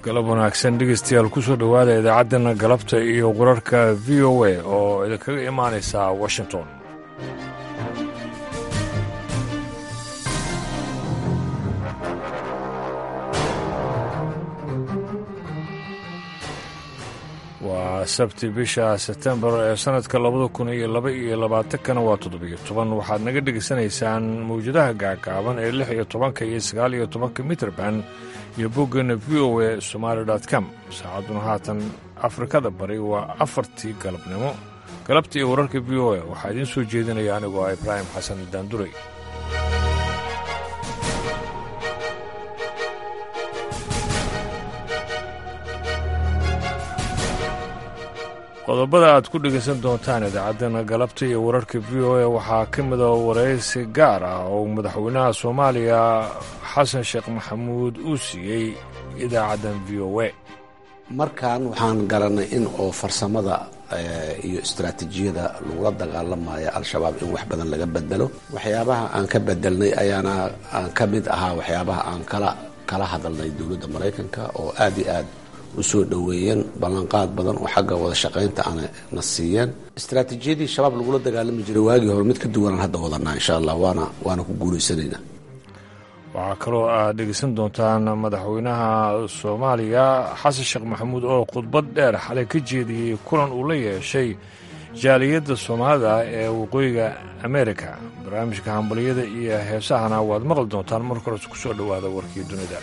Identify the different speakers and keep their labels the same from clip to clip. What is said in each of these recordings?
Speaker 1: galab wanaagsan dhegeystayaal ku soo dhowaada idaacaddana galabta iyo wararka v o a oo idinkaga imaanaysa washington. waa sabti bisha sebtembar ee sannadka 2022 waa 17. waxaad naga dhegaysanaysaan mawjadaha gaagaaban ee 16 iyo 19 mitrban iyo boggana v o a somaali.com. saacadduna haatan afrikada bari waa 4tii galabnimo. galabta iyo wararka v o a waxaa idiin soo jeedinaya anigoo ah ibraahim xasan daanduray. qodobada aad ku dhegaysan doontaan idaacaddana galabta iyo wararka v o a waxaa ka mida waraysi gaar ah oo madaxweynaha soomaaliya xasan sheekh maxamuud uu siiyey idaacaddan v o a.
Speaker 2: markan waxaan garanay in oo farsamada iyo istaraatiijiyada lagula dagaalamayo al-shabaab in wax badan laga bedelo. waxyaabaha aan ka bedelnay ayaana aan ka mid ahaa waxyaabaha aan kala hadalnay dowladda maraykanka oo aad iyo aad u soo dhoweeyeen ballanqaad badan oo xagga wada shaqaynta aana na siiyeen. istaraatiijiyadii shabaab lagula dagaalami jiray waagii hore mid ka duwanaan hadda wadanaa insha allah waana ku guulaysanaynaa.
Speaker 1: waxaa kaloo aad dhegeysan doontaan madaxweynaha soomaaliya xasan sheekh maxamuud oo khudbad dheer xalay ka jeediyey kulan uu la yeeshay jaaliyadda soomaalida ee waqooyiga ameerika. barnaamijka hambaliyada iyo heesahana waad maqli doontaan marka hores ku soo dhowaada warkii dunida.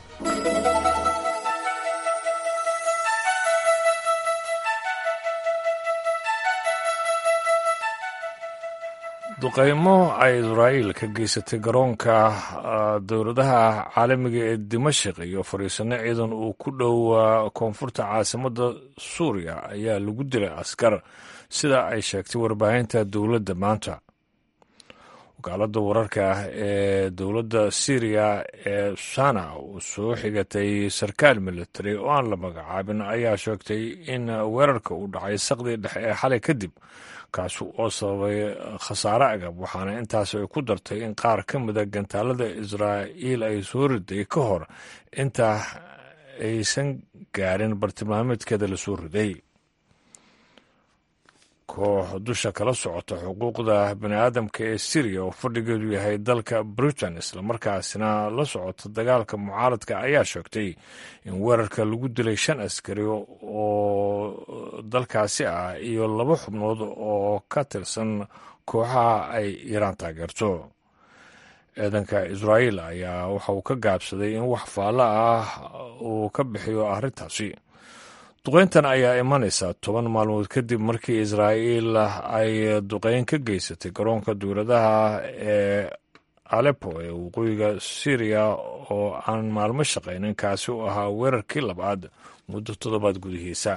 Speaker 1: duqaymo ay israa'iil ka geysatay garoonka dowladaha caalamiga ee dimashik iyo fariisanno ciidan uu ku dhow koonfurta caasimadda suuriya ayaa lagu dilay askar sida ay sheegtay warbaahinta dowladda maanta. wakaaladda wararka ee dowladda syriya ee sana uu soo xigatay sarkaal military oo aan la magacaabin ayaa sheegtay in weerarka uu dhacay saqdii dhexe ee xalay kadib kaasi oo sababay khasaare agab, waxaana intaas ay ku dartay in qaar ka mida gantaalada israa'iil ay soo riday ka hor inta aysan gaarin bartilmaameedkeeda la soo riday. koox dusha kala socota xuquuqda bani'aadamka ee syriya oo fadhigeedu yahay dalka britain islamarkaasina la socota dagaalka mucaaradka ayaa sheegtay in weerarka lagu dilay 5 askari oo dalkaasi ah iyo 2 xubnood oo ka tirsan kooxaha ay iiraan taageerto. ciidanka israa'iil ayaa waxa uu ka gaabsaday in wax faallo ah uu ka bixiyo arrintaasi. duqayntan ayaa imanaysa 10 maalmood kadib markii israa'iil ay duqayn ka geysatay garoonka dowladaha ee aleppo ee waqooyiga syriya oo aan maalmo shaqaynin, kaasi u ahaa weerarkii labaad muddo 7 gudihiisa.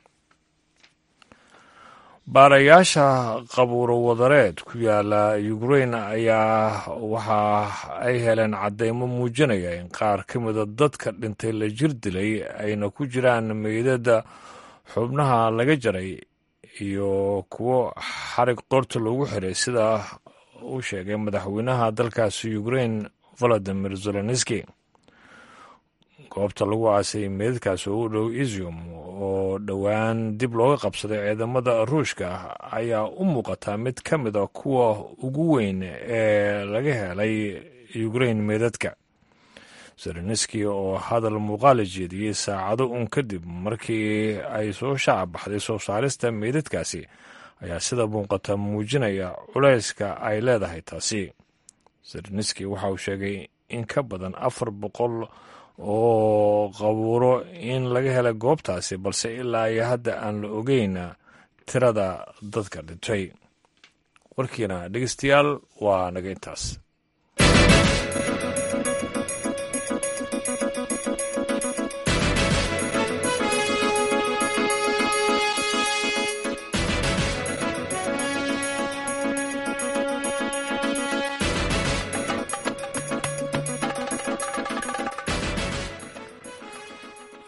Speaker 1: baarayaasha qabuuro wadareed ku yaala ukrain ayaa waxa ay heleen caddaymo muujinaya in qaar ka mida dadka dhintay la jir dilay ayna ku jiraan meydada xubnaha laga jaray iyo kuwo xarig qorta loogu xiray, sida uu sheegay madaxweynaha dalkaasi ukrain volodimir zelenski. goobta lagu aasay meydadkaas oo u dhow izium oo dhowaan dib looga qabsaday ciidamada ruushka ayaa u muuqataa mid ka mid a kuwa ugu weyn ee laga helay ukrain meydadka. zelenski oo hadal muuqaala jeediyey saacado kadib markii ay soo shaaca baxday soo saarista meydadkaasi ayaa sida muuqata muujinaya culayska ay leedahay taasi. zelenski waxa uu sheegay in ka badan 400 oo qabuuro in laga helay goobtaasi, balse ilaa iyo hadda aan la ogeyn tirada dadka dhintay. warkiina dhegeystayaal waa naga intaas.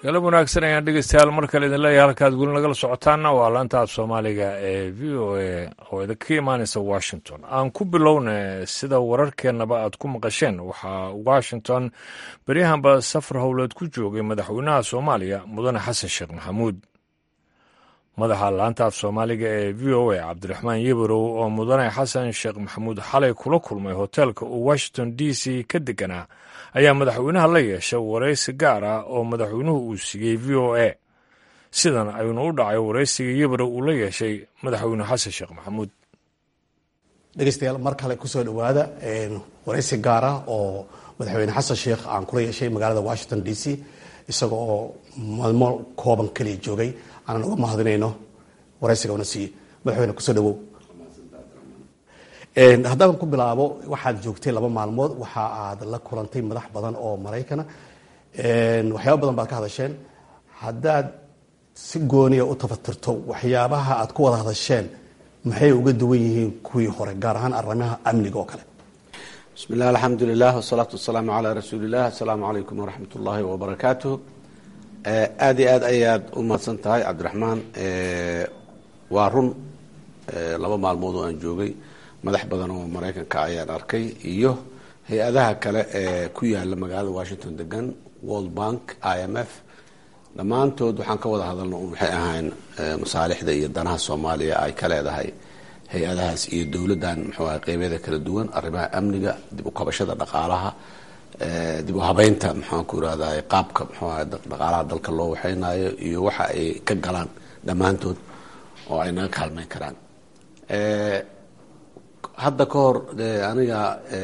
Speaker 1: galab wanaagsan ayaan dhegeystayaal mar kale idin leeyahay halkaad weli nagala socotaanna waa laanta af soomaaliga ee v o a oo idinka imaanaysa washington. aan ku bilowna sida wararkeennaba aad ku maqasheen waxaa washington beryahanba safar howleed ku joogay madaxweynaha soomaaliya mudane xasan sheekh maxamuud. madaxa laanta af soomaaliga ee v o a cabdiraxmaan yebarow oo mudane xasan sheekh maxamuud xalay kula kulmay hoteelka uu washington d c ka deganaa ayaa madaxweynaha la yeeshay waraysi gaar ah oo madaxweynuhu uu siiyey v o a. sidan ayuuna u dhacay waraysiga yebarow uu la yeeshay madaxweyne xasan sheekh maxamuud.
Speaker 3: dhegeystayaal mar kale kusoo dhawaada waraysi gaar ah oo madaxweyne xasan sheekh aan kula yeeshay magaalada washington d c isaga oo maalmo kooban kaliya joogay aanan uga mahadinayno waraysiga una siiyey. madaxweyne kusoo dhawow. haddaan ku bilaabo waxaad joogtay 2 maalmood waxa aad la kulantay madax badan oo Maraykana waxyaabo badan baad ka hadasheen. haddaad si gooniya u tafatirto waxyaabaha aad ku wada hadasheen maxay uga duwan yihiin kuwii hore gaar ahaan arrimaha amniga oo kale?
Speaker 2: bismi illah alxamdulilah wasalaatu wasalaamu calaa rasuulilah. assalaamu calaykum waraxmat ullaahi wabarakaatuh. aad iyo aad ayaad u mahadsan tahay cabdiraxmaan. waa run 2 maalmood oo aan joogay madax badan oo Maraykanka ayaan arkay iyo hay-adaha kale ee ku yaala magaalada Washington degan, World Bank, IMF. dhammaantood waxaan ka wada hadalno waxay ahayn masaalixda iyo danaha Soomaaliya ay ka leedahay hay-adahaas iyo dowladdan muxuu ahaa qeybeeda kala duwan, arrimaha amniga, dib u kabashada dhaqaalaha, dib u habeynta maxaan ku irahdaa qaabka muxuu ahaa dhaqaalaha dalka loo waxaynayo iyo waxa ay ka galaan dhammaantood oo ay naga kaalmeyn karaan. hadda ka hor aniga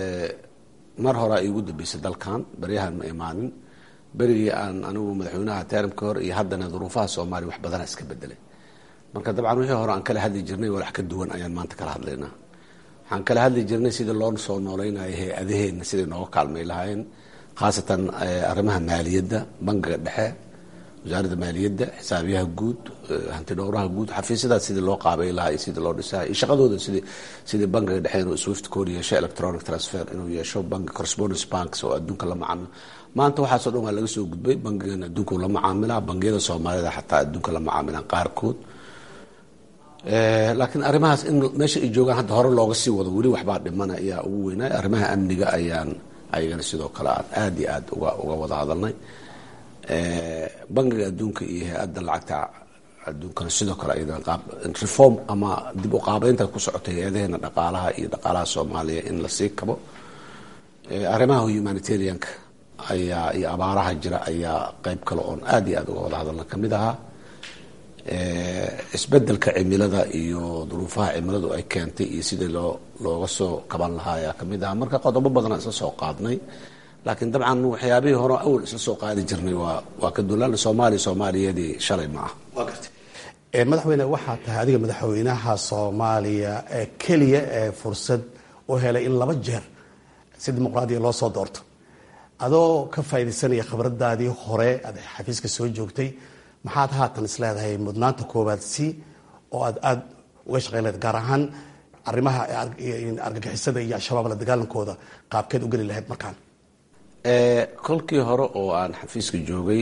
Speaker 2: mar hore ay igu dambeysay dalkan, baryahan ma imaanin. berigii aan anigu madaxweynaha termka hor iyo haddana duruufaha Soomaaliya wax badana iska bedelay. marka dabcan wixii hore aan kala hadli jirnay walax ka duwan ayaan maanta kala hadlaynaa. waxaan kala hadli jirnay sidii loo soo nooleynaayo hay-adaheenna siday nooga kaalmay lahaayeen, khaasatan arrimaha maaliyadda, bangiga dhexe, wasaaradda maaliyadda, xisaabiyaha guud, hanti dhowraha guud, xafiisyadaas sidii loo qaabay lahaa iyo sidii loo dhisaa iyo shaqadooda sidii bangiga dhexe inuu swift code yeesho, electronic transfer inuu yeesho, bangi correspondence banks oo adduunka la macaamilo. maanta waxaasoo dhan waa laga soo gudbay. bangigan adduunka la macaamilaa, bangiyada Soomaalida xataa adduunka la macaamilaan qaarkood. laakiin arrimahaas in meesha ay joogaan hadda hore looga sii wado weli waxbaa dhimana ayaa ugu weynaa. arrimaha amniga ayaan ayagana sidoo kale aad iyo aad uga wada hadalnay. bangiga adduunka iyo hay-adda lacagta adduunkana sidoo kale ayadana qaab reform ama dib u qaabeynta ku socotay hay-adaheena dhaqaalaha iyo dhaqaalaha Soomaaliya in la sii kabo. arrimaha humanitarianka ayaa iyo abaaraha jira ayaa qayb kale oon aad iyo aad uga wada hadalna ka mid ahaa. isbedelka cimilada iyo duruufaha cimiladu ay keentay iyo sidii looga soo kaban lahaa ayaa ka mid ahaa. marka qodobo badanaa isla soo qaadnay, laakiin dabcan waxyaabihii hore awal isla soo qaadi jirnay waa ka dulaan. soomaaliyadii shalay ma ah.
Speaker 3: waa gartay. madaxweyne waxaa tahay adiga madaxweynaha Soomaaliya ee keliya ee fursad u helay in 2 jeer si dimuqraadiya loo soo doorto. adoo ka faa'iidaysanaya khibradaadii hore aad xafiiska soo joogtay, maxaad haatan isleedahay mudnaanta koowaad oo aad uga shaqeyn lahayd gaar ahaan arrimaha argagixisada iyo al-shabaab la dagaalankooda qaabkeed u geli lahayd markaan?
Speaker 2: kolkii hore oo aan xafiiska joogay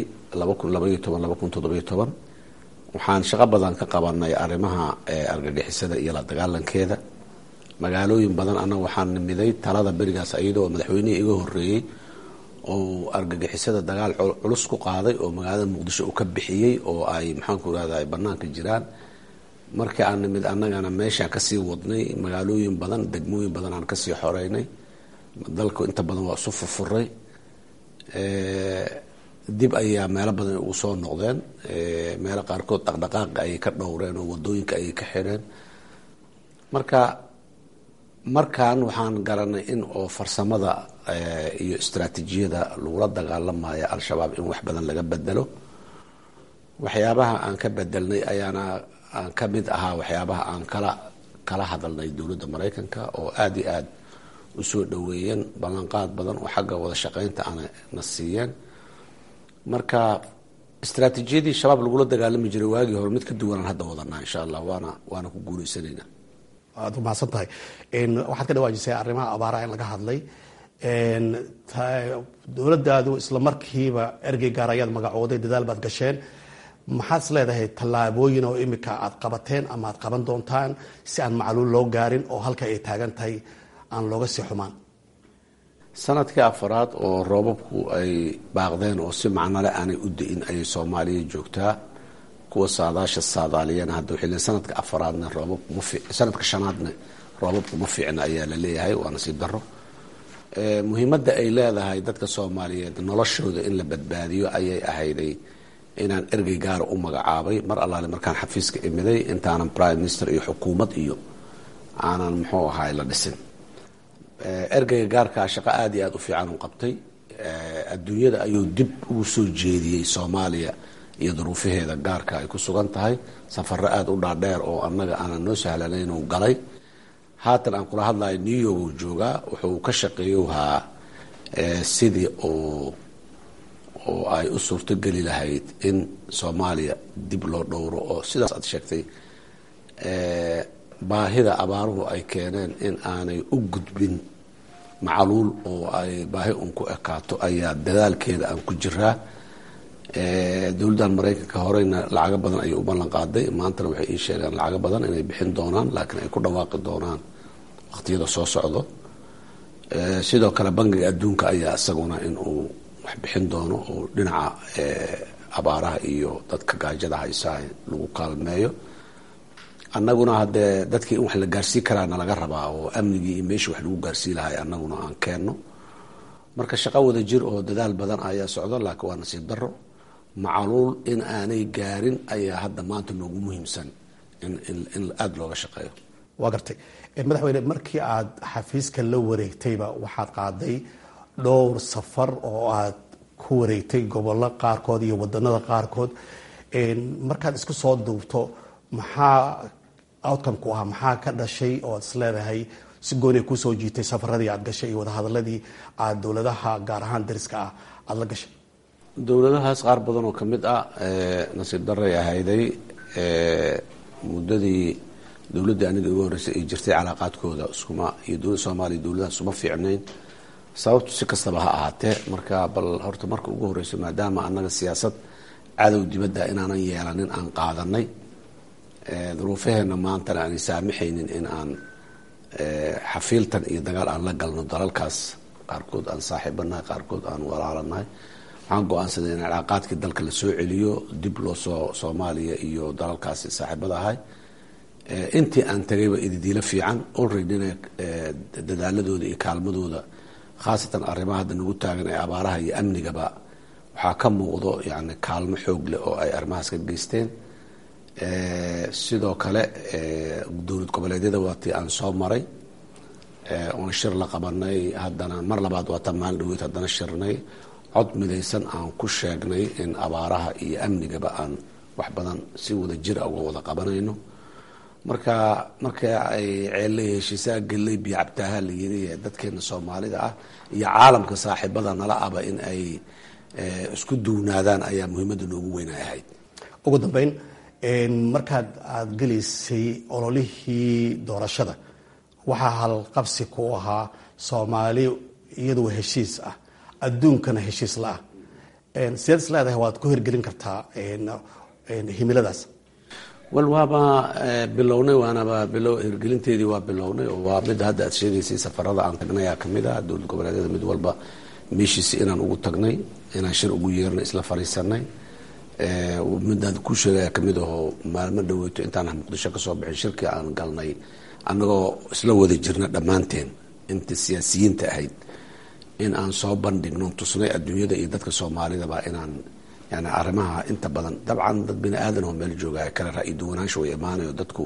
Speaker 2: 2012-2017 waxaan shaqo badan ka qabanay arrimaha argagixisada iyo la dagaalankeeda. magaalooyin badan annaga waxaan nimiday talada berigaas iyadoo madaxweynihii iga horeeyey oo argagixisada dagaal culus ku qaaday oo magaalada Muqdisho uu ka bixiyey oo ay maxaan ku irahdaa ay banaanka jiraan. markii aan nimid annagana meeshaan kasii wadnay magaalooyin badan, degmooyin badan aan kasii xoreynay. dalku inta badan waa isu furfuray. dib ayaa meelo badan ugu soo noqdeen. meelo qaarkood dhaqdhaqaaqa ayay ka dhowreen oo wadooyinka ayay ka xireen. markaan waxaan garanay in oo farsamada iyo istaraatiijiyada lagula dagaalamayo al-shabaab in wax badan laga bedelo. waxyaabaha aan ka bedelnay ayaana aan ka mid ahaa waxyaabaha aan kala hadalnay dowladda Maraykanka oo aad iyo aad u soo dhaweeyeen, ballanqaad badan oo xagga wada shaqeynta ana na siiyeen. marka istaraatiijiyadii shabaab lagula dagaalami jiray waagii hore mid ka duwanaan hadda wadanaa insha Allah waana ku guuleysanaynaa.
Speaker 3: aad u mahadsan tahay. waxaad ka dhawaajisay arrimaha abaaraha in laga hadlay. dowladdaadu isla markiiba ergey gaar ayaad magacooday, dadaal baad gasheen. maxaad is leedahay tallaabooyin oo imika aad qabateen ama aad qaban doontaan si aan macluul loo gaarin oo halka ay taagan tahay aan looga sii xumaan?
Speaker 2: sanadkii afaraad oo roobabku ay baaqdeen oo si macnole aanay u da-in ayay soomaaliya joogtaa. kuwa saadaasha saadaaliyana hadda waxay leeyihin sanadka afaraadna sanadka shanaadna roobabku ma fiicna ayaa la leeyahay. waa nasiib daro. muhiimadda ay leedahay dadka soomaaliyeed noloshooda in la badbaadiyo ayay ahayday inaan ergey gaara u magacaabay mar allaale markaan xafiiska imiday intaanan prime minister iyo xukuumad iyo aanan muxuu ahaay la dhisin. ergeyga gaarkaa shaqo aad iyo aad u fiican u qabtay. adduunyada ayuu dib ugu soo jeediyey soomaaliya iyo duruufaheeda gaarka ay ku sugan tahay. safaro aada u dhaadheer oo annaga aanan noo sahlanayn uu galay. haatan aan kula hadlayo new york uu joogaa. wuxuu ka shaqeeyuhaa sidii oo ay u suurtogeli lahayd in soomaaliya dib loo dhowro oo sidaas aad sheegtay baahida abaaruhu ay keeneen in aanay u gudbin macluul oo ay baahi un ku ekaato ayaa dadaalkeeda aan ku jiraa. dowladdan maraykanka horeyna lacago badan ayay u ballan qaaday. maantana waxay ii sheegeen lacago badan inay bixin doonaan, laakiin ay ku dhawaaqi doonaan waqtiyada soo socdo. sidoo kale bangiga adduunka ayaa isaguna inuu wax bixin doono oo dhinaca abaaraha iyo dadka gaajada haysaa lagu kaalmeeyo. annaguna haddee dadkii in wax la gaarsii karaana laga rabaa oo amnigii iyo meeshii wax lagu gaarsii lahay annaguna aan keenno. marka shaqo wada jir oo dadaal badan ayaa socdo, laakiin waa nasiib daro. macluul in aanay gaarin ayaa hadda maanta noogu muhiimsan in aada looga shaqeeyo.
Speaker 3: waa gartay madaxweyne, markii aad xafiiska la wareegtayba waxaad qaaday dhowr safar oo aad ku wareegtay gobollo qaarkood iyo wadanada qaarkood. markaad isku soo duubto maxaa outcome ku ahaa, maxaa ka dhashay oo ad is leedahay si gooni kusoo jiitay safaradii aad gashay iyo wadahadaladii aad dowladaha gaar ahaan dariska ah aada la gashay?
Speaker 2: dowladahaas qaar badan oo kamid ah nasiib daray ahayday. muddadii dowladdii aniga ugu horreysay ay jirtay calaaqaadkooda iyo dowladda soomaaliya dowladaha isuma fiicnayn. sababtu si kastaba ha ahaatee, marka bal horta marka ugu horreyso maadaama annaga siyaasad cadow dibadda inaanan yeelanin aan qaadanay, duruufaheena maantana aanay saamaxaynin in aan xafiiltan iyo dagaal aan la galno dalalkaas. qaarkood aan saaxiibanahay, qaarkood aan walaalanahay. waxaan go-aansaday in calaaqaadkii dalka la soo celiyo, dib loo soo soomaaliya iyo dalalkaasi saaxiibada ahay. intii aan tagayba ididiilo fiican olreadyna dadaaladooda iyo kaalmadooda, khaasatan arrimaha hadda nagu taagan ee abaaraha iyo amnigaba waxaa ka muuqdo yani kaalmo xoog leh oo ay arrimahaas ka geysteen. sidoo kale dowlad goboleedyada waatii aan soo maray oon shir la qabanay. haddana mar labaad waata maalin dhaweyd haddana shirnay, cod midaysan aan ku sheegnay in abaaraha iyo amnigaba aan wax badan si wada jira uga wada qabanayno. marka ay ceelley heshiisaa galley biyo cabtaaha la yiri dadkeena soomaalida ah iyo caalamka saaxiibada nala aba in ay isku duwnaadaan ayaa muhiimadda noogu weynay ahayd.
Speaker 3: ugu dambeyn, markaad aada gelaysay ololihii doorashada waxaa halqabsi ku ahaa soomaali iyadoo heshiis ah, adduunkana heshiis la-ah. sideed is leedahay waad ku hirgelin kartaa himiladaas?
Speaker 2: wal waaba bilownay, waanaba hirgelinteedii waa bilownay oo waa midda hadda aad sheegaysay. safarada aan tagnay aa kamid ah. dowlad goboleedyada mid walba meeshiisi inaan ugu tagnay, inaan shir ugu yeernay, isla fariisanay. midaan ku sheegaya kamid ahoo maalmo dhaweyto intaan muqdisho kasoo bixin shirkii aan galnay annagoo isla wada jirna dhammaanteen inta siyaasiyiinta ahayd, in aan soo bandhigno tusnay adduunyada iyo dadka soomaalidaba inaan yani arrimaha inta badan dabcan dad bini aadan oo meel jooga kala ra'yi duwanaansho way imaanayo. dadku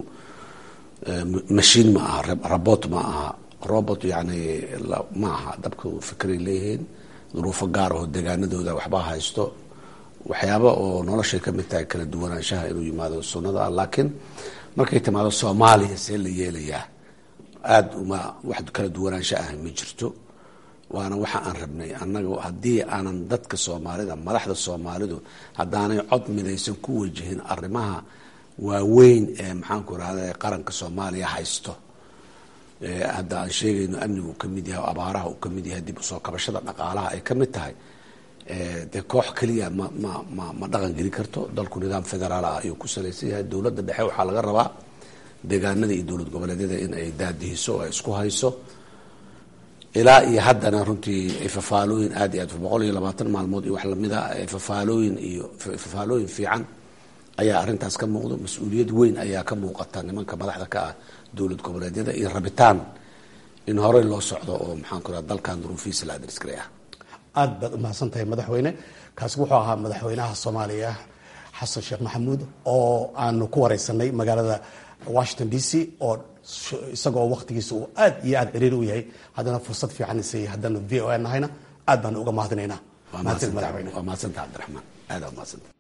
Speaker 2: mashiin ma aha, robot ma aha. robot yani ma aha. dabku fikray leeyihiin, duruufo gaar ahoo deegaanadooda waxbaa haysto, waxyaaba oo noloshay kamid tahay kala duwanaanshaha inuu yimaado sunnada ah. laakiin markay timaado soomaaliya see la yeelayaa, aada wax kala duwanaansho ah ma jirto. waana waxa aan rabnay annaga. haddii aanan dadka soomaalida, madaxda soomaalidu haddaanay cod midaysan ku wajihin arrimaha waaweyn ee maxaanku irahda qaranka soomaaliya haysto, hadda aan sheegayno amnigu ka mid yahay, abaaraha uu ka mid yahay, dib usoo kabashada dhaqaalaha ay ka mid tahay, dee koox keliya ma dhaqan geli karto. dalku nidaam federaal ah ayuu ku salaysan yahay. dowladda dhexe waxaa laga rabaa deegaanada iyo dowlad goboleedyada in ay daadihiso oo ay isku hayso. ilaa iyo haddana runtii fafaalooyin aad iyo aad 120 maalmood iyo wax lamida fafaalooyin fiican ayaa arrintaas ka muuqdo. mas-uuliyad weyn ayaa ka muuqata nimanka madaxda ka ah dowlad goboleedyada iyo rabitaan in horey loo socdo oo maxaan ku raha dalkan duruufihiisa la adrisgaraya.
Speaker 3: aad baad umahadsan tahay madaxweyne. kaasi wuxuu ahaa madaxweynaha soomaaliya xasan sheekh maxamuud oo aanu ku wareysanay magaalada Washington DC oo isagoo waqtigiisa uu aad iyo aad ciriiri u yahay, haddana fursad fiican isay haddana VOA nahayna aad baan uga mahadinaynaa.
Speaker 2: waa mahadsantahay cabdiraxmaan, aad aa mahadsantahay.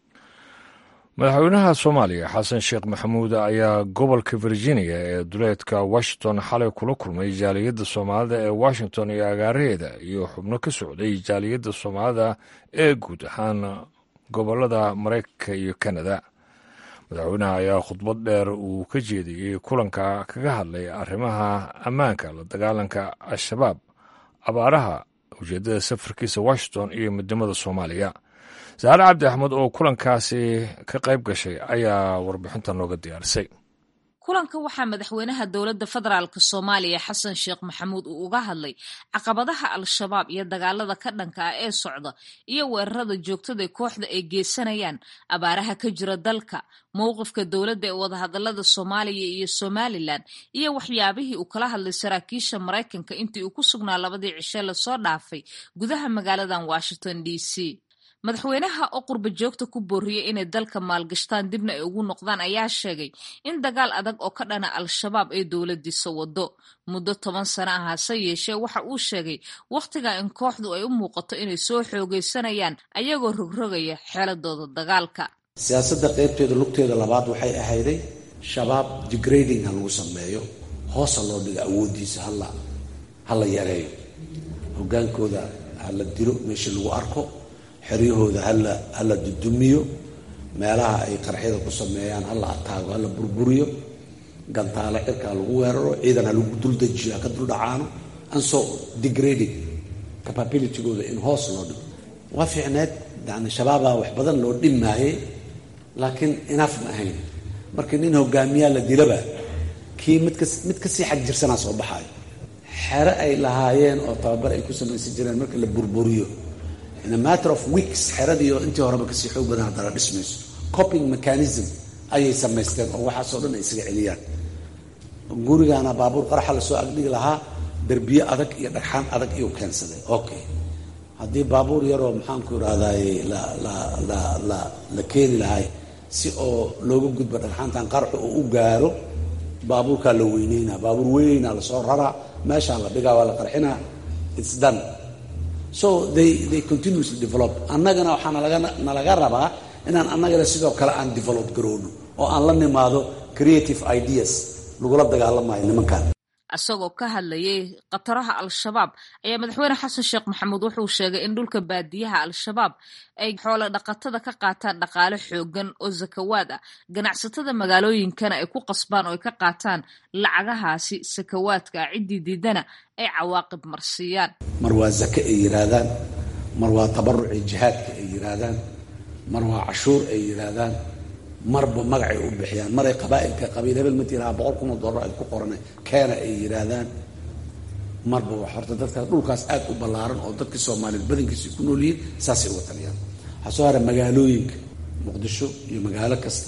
Speaker 1: madaxweynaha soomaaliya xasan sheekh maxamuud ayaa gobolka virginia ee duleedka washington xalay kula kulmay jaaliyadda soomaalida ee washington iyo agaaraheeda iyo xubno ka socday jaaliyadda soomaalida ee guud ahaan gobolada maraykanka iyo kanada. madaxweynaha ayaa khudbad dheer uu ka jeediyey kulanka kaga hadlay arrimaha ammaanka, la dagaalanka al-shabaab, abaaraha, ujeeddada safarkiisa washington iyo midnimada soomaaliya. saare cabdi axmed oo kulankaasi ka qayb gashay ayaa warbixinta nooga diyaarisay.
Speaker 4: kulanka waxaa madaxweynaha dowladda federaalk soomaaliya xasan sheekh maxamuud uu uga hadlay caqabadaha al-shabaab iyo dagaalada ka dhanka ah ee socda iyo weerarada joogtada kooxda ay geysanayaan, abaaraha ka jira dalka, mowqifka dowladda ee wadahadalada soomaaliya iyo somalilan, iyo waxyaabihii uu kala hadlay saraakiisha maraykanka intii uu ku sugnaa 2 cishe lasoo dhaafay gudaha magaaladan Washington DC. madaxweynaha oo qurba joogta ku booriyey inay dalka maalgashtaan dibna ay ugu noqdaan ayaa sheegay in dagaal adag oo ka dhana al-shabaab ay dowladiisa wado muddo 10 sano ah. hase yeeshee waxa uu sheegay wakhtiga in kooxdu ay u muuqato inay soo xoogaysanayaan ayagoo rogrogaya xeeladooda dagaalka.
Speaker 2: siyaasadda qaybteeda lugteeda labaad waxay ahayday shabaab degrading ha lagu sameeyo, hoosa loo dhigo awoodiisa hala yareeyo, hogaankooda hala dilo meesha lagu arko, xeryahooda hala dudumiyo, meelaha ay qarxyada ku sameeyaan hala ataago, hala burburiyo, gantaale cirka lagu weeraro, ciidan ha lagu duldejiyo, ha ka duldhacaano, anso degrading capabilitygooda in hoos loo dhigo. waa fiicneed, yani shabaabaa wax badan loo dhimaayey, laakiin inaaf ma ahayn. markii nin hogaamiyaa la dilaba kii mid kasii xag jirsanaa soo baxaayo. xere ay lahaayeen oo tababar ay ku samaysan jireen marka la burburiyo in a matter of weeks xeradiioo intii horeba kasii xoog badan haddana dhismayso. coping mechanism ayay samaysteen oo waxaasoo dhan ay isaga celiyaan. gurigaana baabuur qaraxa lasoo agdhigi lahaa, derbiye adag iyo dhagxaan adag iyuu keensaday. okay, haddii baabuur yaroo maxaanku irahdaye la keeni lahay si oo looga gudbo dhagxaantan qaraxu oo u gaaro, baabuurkaa la weyneynaa, baabuur weynaa lasoo raraa, meeshaa la dhigaa, waa la qarxinaa, it's done. so they continuously develop. annagana waxaa nalaga rabaa inaan annagana sidoo kale aan develop garoono oo aan la nimaado creative ideas lagula dagaalamayo nimankan.
Speaker 4: isagoo ka hadlayay khataraha al-shabaab ayaa madaxweyne xasan sheekh maxamuud wuxuu sheegay in dhulka baadiyaha al-shabaab ay xoolo dhaqatada ka qaataan dhaqaale xoogan oo sakawaad ah, ganacsatada magaalooyinkana ay ku qasbaan oo ay ka qaataan lacagahaasi sakawaadka ah, ciddii diidana ay cawaaqib marsiiyaan.
Speaker 2: mar waa zake ay yiraahdaan, mar waa tabaruci jihaadka ay yiraahdaan, mar waa cashuur ay yiraahdaan, marba magacay u bixiyaan, maray qabaa'ilka qabiil hebel ma tiraa $100,000 ay ku qoranay keena ay yiraahdaan. marba wax horta dadka dhulkaas aad u ballaaran oo dadka Soomaaliyeed badankiisa ku nool yihiin saasay uga taliyaan. waxaa soo hara magaalooyinka muqdisho iyo magaalo kasta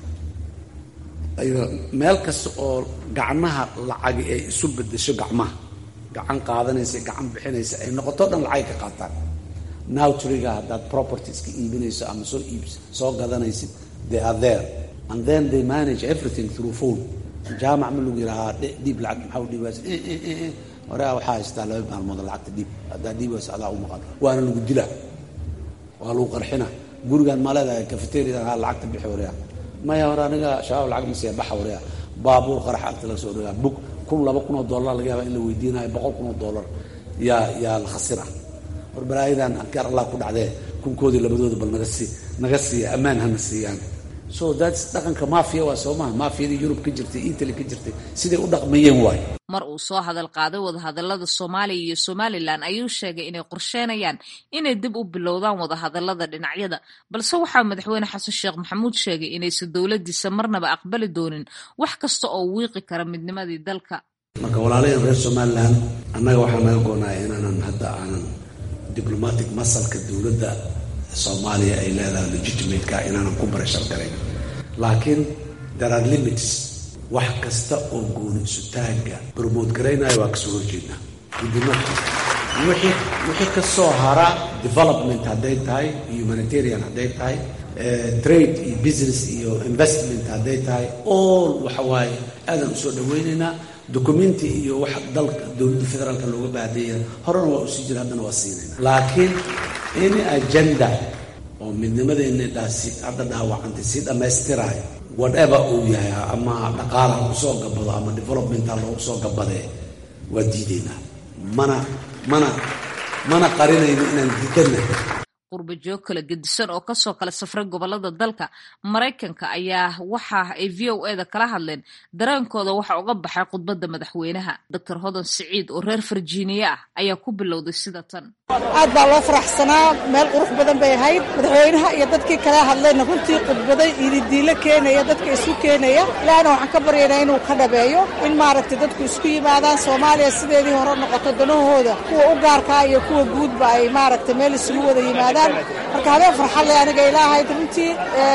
Speaker 2: meel kasta oo gacmaha lacag ay isu bedesho, gacmaha gacan qaadanaysa gacan bixinaysa ay noqoto dhan lacag ka qaataan. nowtriga haddaad properties ka iibinayso ama soo gadanaysid, they are there and then they manage everything through phone. jaamac ma lagu yiraahdaa dhiib lacag maxaa u dhiibays hore waxaa haystaa 2 maalmood lacagta dhiib, haddaa dhiibays adaa u maqan, waana lagu dilaa, waa lagu qarxina. gurigan ma leedahay cafeteria lacagta bixi wareeya maya, hore aniga shabaab lacag ma siiya baxa wareeya, baabuur qarax agta la soo dhigaa, bug $1,000-2,000 laga yaabaa in la weydiinayo, $100,000 yaa la khasira. warbalaayadan ankaar allah ku dhacdee kunkoodii labadooda bal naga siiya, ammaan hana siiyaan. so that's dhaqanka mafia waa soomaha mafiyada Yurub ka jirtay Italy ka jirtay siday u dhaqmayeen waay.
Speaker 4: Mar uu soo hadal qaaday wadahadalada Soomaaliya iyo Somaliland ayuu sheegay inay qorsheynayaan inay dib u bilowdaan wadahadalada dhinacyada, balse waxaa madaxweyne Xasan Sheekh Maxamuud sheegay inaysan dowladiisa marnaba aqbali doonin wax kasta oo wiiqi kara midnimadii dalka.
Speaker 2: Marka walaalayeen reer Somaliland annaga waxaa naga go'naa inaanan hadda aanan diplomatic masalka dowladda Soomaaliya ay leedahay legitimate-ka inaanan ku barashar garayn, laakiin there are limits. wax kasta oo gooni sutaaga promote garaynayo waa kasoo horjeednaa wixii ka soo hara development hadday tahay humanitarian hadday tahay trade iyo business iyo investment hadday tahay all waxa waaye aadan usoo dhawaynaynaa documenti iyo wax dalka dowladda federaalka looga baahdeeya horena waa usii jira haddana waa siinayna laakiin any agenda oo midnimadeena dhaasi hadda dhaawacantay si dhammaystirayo whatever uu yahay ama dhaqaalaha ku soo gabado ama developmenta loogu soo gabadee waa diidaynaa mana qarinayno inaan diidanahay.
Speaker 4: Qurba joog kala gedisan oo kasoo kala safray gobolada dalka Mareykanka ayaa waxa ay VOA-da kala hadleen dareenkooda waxa uga baxay khudbadda madaxweynaha. Dr. Hodan Siciid oo reer Virginia ah ayaa ku bilowday sida tan.
Speaker 5: aad baa loo faraxsanaa, meel qurux badan bay ahayd. madaxweynaha iyo dadkii kala hadlayna runtii khudbaday ididiilo keenaya, dadka isu keenaya. ilaahna waxaan ka baryaynaa inuu ka dhabeeyo in maaragtay dadku isku yimaadaan, Soomaaliya sideedii hore noqoto, danahooda kuwa u gaarka iyo kuwa guudba ay maaragtay meel isugu wada yimaadaan. marka habeen farxad leh aniga ilaahay runtii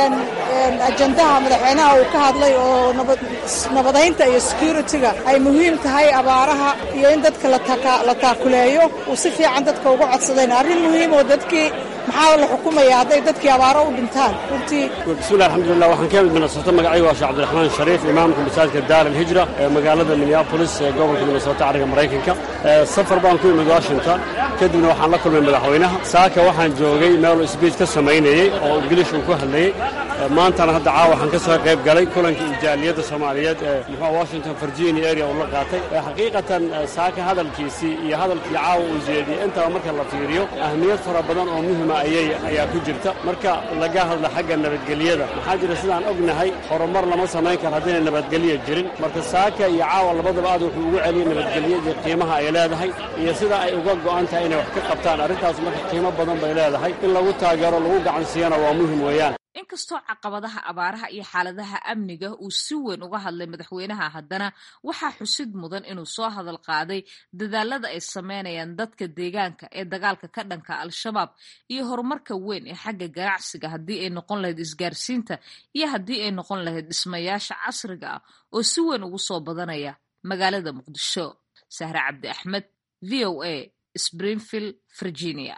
Speaker 5: ajandaha madaxweynaha uu ka hadlay oo nabadaynta iyo security-ga ay muhiim tahay, abaaraha iyo in dadka la taakuleeyo uu si fiican dadka uga codsadeen. arrin muhiim oo dadkii maxaa la xukumaya hadday dadkii abaaro u dhintaan runtii.
Speaker 6: bismillahi alxamdulillah, waxaan ka mid Minnesota. magacaygu waa Sheekh Cabdiraxmaan Shariif, imaamka masaajidka Daar al-Hijra ee magaalada Minneapolis ee gobolka Minnesota cariga Mareykanka. safar baan ku imid Washington, kadibna waxaan la kulmay madaxweynaha. saaka waxaan joogay meel speech ka samaynayay oo English uu ku hadlayay. maantana hadda caawa waxaan ka soo qayb galay kulanka jaaliyadda Soomaaliyeed ee Washington Virginia area oo la qaatay. xaqiiqatan saaka hadalkiisii iyo hadalkii caawa uu jeediyay inta marka la fiiriyo ahmiyad fara badan oo muhiim ah ayaa ku jirta. marka laga hadla xagga nabadgelyada, maxaa jira sidaan ognahay horumar lama samayn karo haddii nabadgelyo jirin. marka saaka iyo caawa labadaba aad wuxuu ugu celiyay nabadgelyada qiimaha ay leedahay iyo sida ay uga go'an tahay inay wax ka qabtaan. arrintaas marka qiimo badan bay leedahay, in lagu taageero lagu gacan siiyana waa muhiim weeyaan.
Speaker 4: inkastoo caqabadaha abaaraha iyo xaaladaha amniga uu si weyn uga hadlay madaxweynaha, haddana waxaa xusid mudan inuu soo hadal qaaday dadaalada ay sameynayaan dadka deegaanka ee dagaalka ka dhanka al-shabaab iyo horumarka weyn ee xagga ganacsiga, haddii ay noqon lahayd isgaarsiinta iyo haddii ay noqon lahayd dhismayaasha casriga ah oo si weyn ugu soo badanaya magaalada Muqdisho. Sahra Cabdi Axmed, VOA, Springfield, Virginia.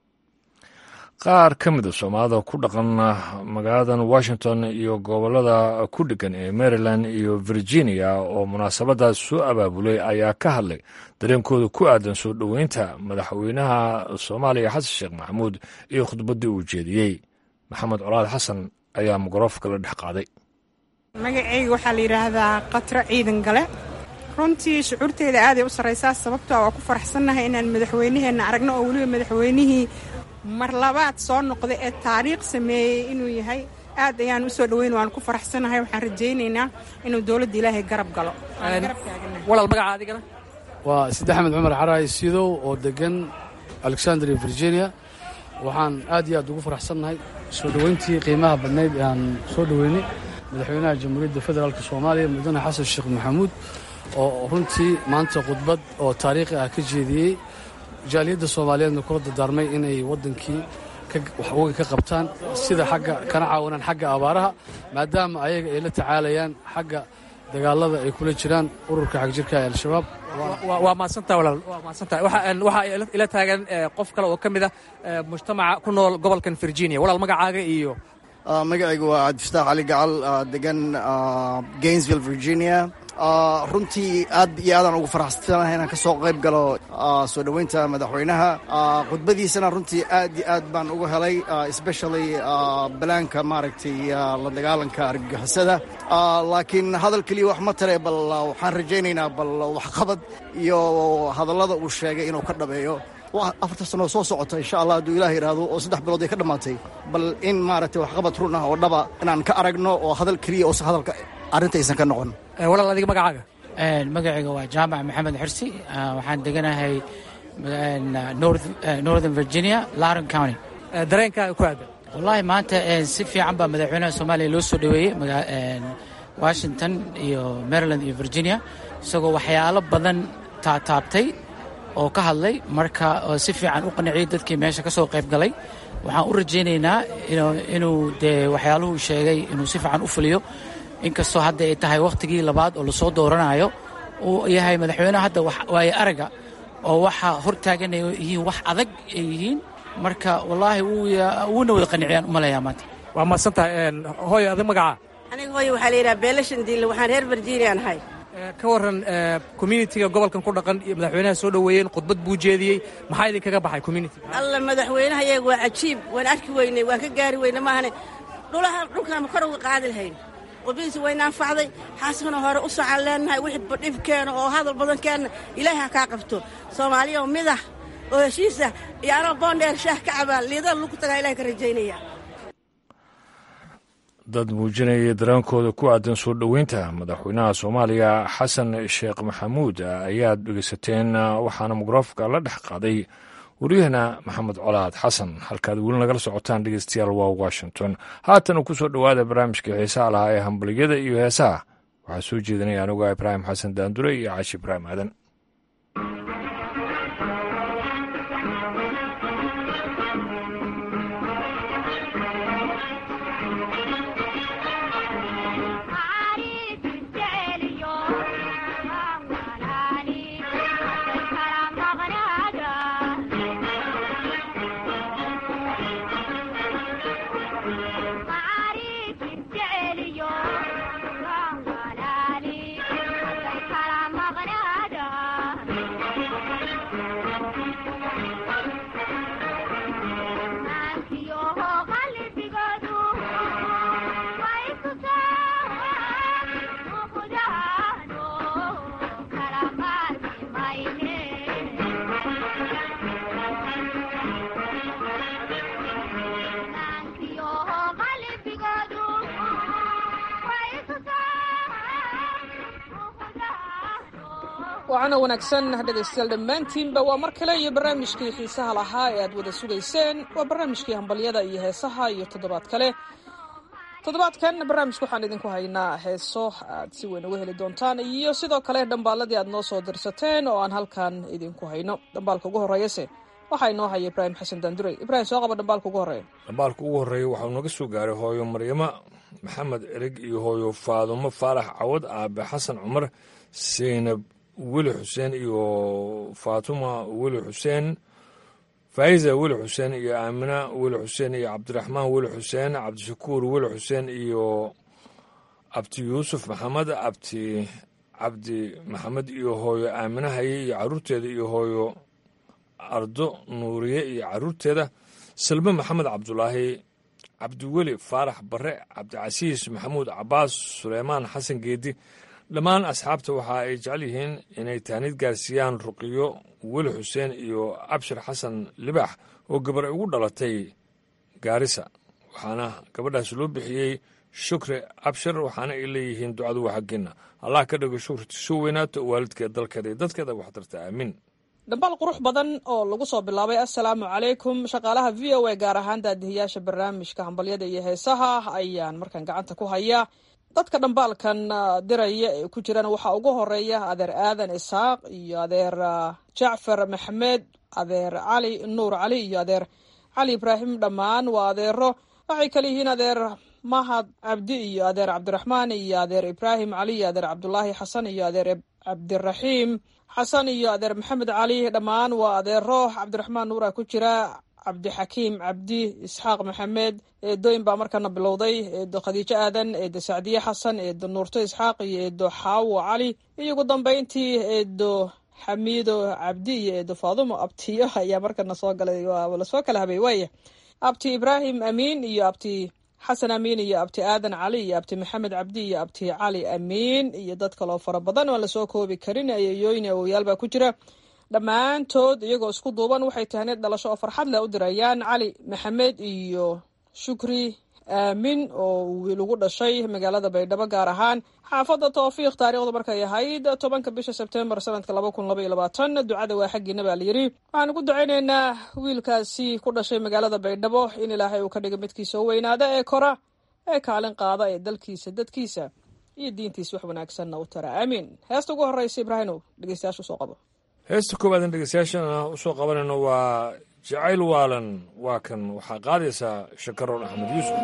Speaker 1: qaar ka mid a Soomaalida ku dhaqan magaaladan Washington iyo gobolada ku dhegan ee Maryland iyo Virginia oo munaasabadaas soo abaabulay ayaa ka hadlay dareenkooda ku aadan soo dhoweynta madaxweynaha Soomaaliya Xasan Sheekh Maxamuud iyo khudbaddii uu jeediyey. Maxamed Colaad Xasan ayaa mikrafoonka la dhex qaaday.
Speaker 7: magacayga waxaa la yidhaahdaa Qatra Ciidan Gale. runtii shucuurteeda aad ay u sarraysaa, sababtoo waa ku faraxsannahay inaan madaxweynaheenna aragno oo weliba madaxweynihii mar labaad soo noqday ee taariikh sameeyey inuu yahay. aad ayaan u soo dhaweyn, waan ku faraxsanahay. waxaan rajaynaynaa inuu dowladda ilaahay garab galo.
Speaker 8: walaal magaca adigana waa Sidi Axmed Cumar Xaraay Sidow oo degan Alexandria, Virginia. waxaan aad iyo aad ugu faraxsanahay soo dhaweyntii qiimaha badnayd ee aan soo dhaweynay madaxweynaha Jamhuuriyadda Federaalka Soomaaliya Mudane Xasan Sheekh Maxamuud oo runtii maanta khudbad oo taariikhi ah ka jeediyey jaaliyadda Soomaaliyeedna kula dardaarmay inay wadankii wax ka qabtaan sida xagga kana caawinaan xagga abaaraha, maadaama ayaga ay la tacaalayaan xagga dagaalada ay kula jiraan ururka xagjirka ee al-shabaab.
Speaker 9: waa maasantaa walaal, waa maasantaa. waxaa ila taagan qof kale oo ka mid ah mujtamaca ku nool gobolkan Virginia. walaal magacaaga iyo
Speaker 10: magacaygu waa Cabdifataax Cali Gacal, degan Gainesville, Virginia. runtii aad iyo aadaan ugu faraxsanahay inaan ka soo qayb galo soo dhoweynta madaxweynaha. khudbadiisana runtii aad iyo aad baan uga helay, especially balaanka maaragtay la dagaalanka argagixisada. laakiin hadal keliya wax ma tare, bal waxaan rajaynaynaa bal waxqabad iyo hadallada uu sheegay inuu ka dhabeeyo. 4 sano soo socota insha Allah hadduu ilaah yidhaahdo oo 3 bilood ay ka dhammaatay bal in maaragtay waxqabad run ah oo dhaba inaan ka aragno oo hadal keliya oo hadalka arrintaysan ka noqon.
Speaker 9: walaal adiga magacaaga?
Speaker 11: magacayga waa jaamac maxamed xirsi, waxaan deganahay northern Virginia, Loudoun County.
Speaker 9: dareenkaaga ku aadan?
Speaker 11: wallaahi maanta si fiican baa madaxweynaha Soomaaliya loo soo dhaweeyey Washington iyo Maryland iyo Virginia, isagoo waxyaalo badan taabtay oo ka hadlay, marka si fiican u qanciyay dadkii meesha ka soo qayb galay. waxaan u rajaynaynaa inuu dee waxyaaluhu sheegay inuu si fiican u fuliyo, inkastoo hadda ay tahay wakhtigii labaad oo lasoo dooranayo, uu yahay madaxweynaha hadda waaye araga oo waxa hortaaganay yihiin wax adag ay yihiin, marka wallaahi wuuna wada qanciyaan u maleeyaa maanta.
Speaker 9: waa mahadsantahay. hooyo adiga magacaa?
Speaker 12: aniga hooyo waxaa la yidhaha beelashan diille, waxaan reer Virginia ahay.
Speaker 9: ka warran communitiga gobolkan ku dhaqan iyo madaxweynaha soo dhoweeyeen, khudbad buu jeediyey, maxaa idinkaga baxay communitiga?
Speaker 12: alla madaxweynaha iyaga waa cajiib, waan arki weynay, waan ka gaari weynay maahane dhulkaan ma kor uga qaadi lahayn. qudbadiisa wayna anfacday, xaaskana hore u socon leenahay, wixii dhibkeena oo hadal badan keenna ilaahay ha kaa qabto. Soomaaliya oo midah oo heshiisa iyo anoo boondheer shaah ka cabaa liidada lagu tagaa ilahay ka rajaynaya.
Speaker 1: dad muujinaya dareenkooda ku aadan soo dhoweynta madaxweynaha Soomaaliya xasan sheekh maxamuud ayaad dhegeysateen, waxaana mikrafoonka la dhex qaaday wariyahana maxamed colaad xasan. halkaad weli nagala socotaan dhegeystayaal waa Washington. haatan ku soo dhowaada barnaamijka xiisaha lahaa ee hambaliyada iyo heesaha. waxaa soo jeedinaya anigu Ibraahim Xasan Daandure iyo Caashi Ibraahim Aadan.
Speaker 13: waana wanaagsan dhegaystayaal dhammaantiinba waa mar kale iyo barnaamijkii xiisaha lahaa ee aad wada sugayseen. waa barnaamijkii hambalyada iyo heesaha iyo toddobaad kale. toddobaadkan barnaamijka waxaan idinku haynaa heeso aad si weyn uga heli doontaan iyo sidoo kale dhambaaladii aad noo soo dirsateen oo aan halkan idinku hayno. dhambaalka ugu horreeyase waxaa inoo haya Ibraahim Xasan Daandure. Ibraahim, soo qaba dhambaalka ugu horreeya.
Speaker 1: dhambaalka ugu horreeya waxaa naga soo gaaray hooyo Maryama Maxamed Ereg iyo hooyo Faadumo Faarax Cawad, aabe Xasan Cumar, Seynab weli xuseen iyo faatuma weli xuseen, faa'iza weli xuseen iyo aamina weli xuseen iyo cabdiraxmaan weli xuseen, cabdishakuur weli xuseen iyo abti yuusuf maxamed, abti cabdi maxamed iyo hooyo aamina haye iyo carruurteeda iyo hooyo ardo nuuriye iyo carruurteeda, salme maxamed cabdulaahi, cabdiweli faarax barre, cabdicasiis maxamuud cabaas, suleymaan xasan geedi. dhammaan asxaabta waxa ay jecel yihiin inay taaniid gaarsiiyaan ruqiyo weli xuseen iyo abshir xasan libaax oo gabar ugu dhalatay gaarisa, waxaana gabadhaas loo bixiyey shukri abshir, waxaana ay leeyihiin ducadu waa xaggeena. allah ka dhigo shukrati soo weynaato waalidkeed, dalkeeda iyo dadkeeda wax tarta, aamiin.
Speaker 13: dhambaal qurux badan oo lagu soo bilaabay assalaamu calaykum shaqaalaha v o a, gaar ahaan daadihiyaasha barnaamijka hambalyada iyo heesaha ayaan markaan gacanta ku hayaa. dadka dhambaalkan diraya ee ku jiraan waxaa ugu horeeya adeer aadan isaaq iyo adeer jacfar maxamed, adeer cali nuur cali iyo adeer cali ibraahim. dhammaan waa adeero, waxay kale yihiin adeer mahad cabdi iyo adeer cabdiraxmaan iyo adeer ibraahim cali iyo adeer cabdulaahi xasan iyo adeer cabdiraxiim xasan iyo adeer maxamed cali. dhammaan waa adeero. cabdiraxmaan nuura ku jira, cabdixakiim cabdi, isxaaq maxamed. eedooyin baa markana bilowday, eedo khadiijo aadan, eedo sacdiye xasan, eedo nuurto isxaaq iyo eedo xaawo cali, iyo ugu dambeyntii eedo xamiido cabdi iyo eedo faadumo abtiyo ayaa markana soo galay. waa lasoo kala habay waaya. abti ibraahim amiin iyo abti xasan amiin iyo abti aadan cali iyo abti maxamed cabdi iyo abti cali amiin iyo dad kaloo fara badan oo lasoo koobi karin. ayayooyin awowyaal baa ku jira. dhammaantood iyagoo isku duuban waxay tahneed dhalasho oo farxad leh u dirayaan cali maxamed iyo shukri aamin oo wiil ugu dhashay magaalada baydhabo gaar ahaan xaafadda tawfiiq taariikhdu markay ahayd 10 bisha sebtembar sanadka 2022 ducada waa xaggiina baa layidhi waxaan ugu ducaynaynaa wiilkaasi ku dhashay magaalada baydhabo in ilaahay uu ka dhigo midkiisa u weynaada ee kora ee kaalin qaada ee dalkiisa dadkiisa iyo diintiisa wax wanaagsanna u tara aamiin heesta ugu horreysa ibraahimow dhegeystayaasha usoo qabo
Speaker 1: heesta koowaadn dhegeystayaashana usoo qabanayno waa jacayl waalan waa kan waxaa qaadaysaa shakaroon axmed yuusuf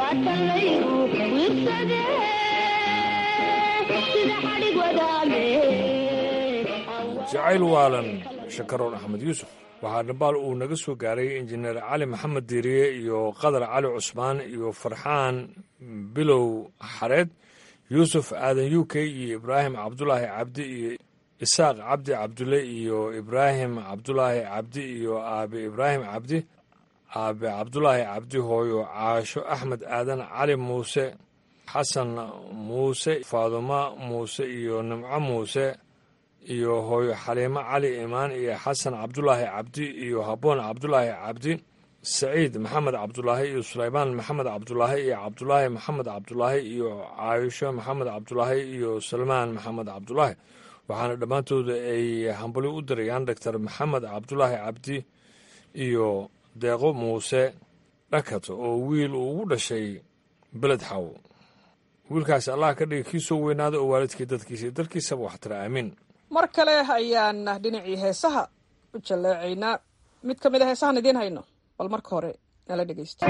Speaker 1: jacayl waalan shakaroon axmed yuusuf waxaa dhambaal uu naga soo gaaray injineer cali maxamed diiriye iyo qadar cali cusmaan iyo farxaan bilow xareed yuusuf aadan u k iyo ibraahim cabdulaahi cabdi iyo isaaq cabdi cabdulle iyo ibraahim cabdulaahi cabdi iyo aabe ibraahim cabdi aabe cabdulaahi cabdi hooyo caasho axmed aadan cali muuse xasan muuse faaduma muuse iyo nimco muuse iyo hooyo xaliimo cali imaan iyo xasan cabdulaahi cabdi iyo habboon cabdulaahi cabdi saciid maxamed cabdulaahi iyo sulaymaan maxamed cabdulaahi iyo cabdulaahi maxamed cabdulaahi iyo caayisho maxamed cabdulaahi iyo salmaan maxamed cabdulaahi waxaana dhammaantooda ay hambali u dirayaan doctor maxamed cabdulaahi cabdi iyo deeqo muuse dhakat oo wiil uu ugu dhashay beled xaw wiilkaasi allah ka dhiga kii soo weynaada oo waalidkii dadkiisa iyo dalkiisaba waxtira aamiin
Speaker 13: mar kale ayaan dhinacii heesaha u jalleecaynaa mid ka mid a heesahan idiin hayno bal marka hore nala dhegeysto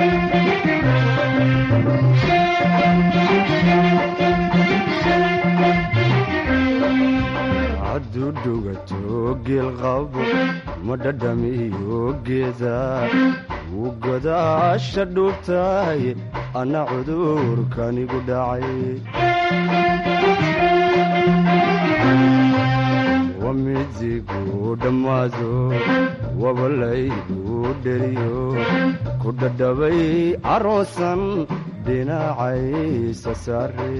Speaker 14: hadduu dhugato geelqabo ma dhadhamiyo geeda wuu godaasha dhuubtahay anna cudurkanigu dhacay wamidigu dhammaado wabalaygu dheriyo ku dhadhabay aroosan dhinacaysa saare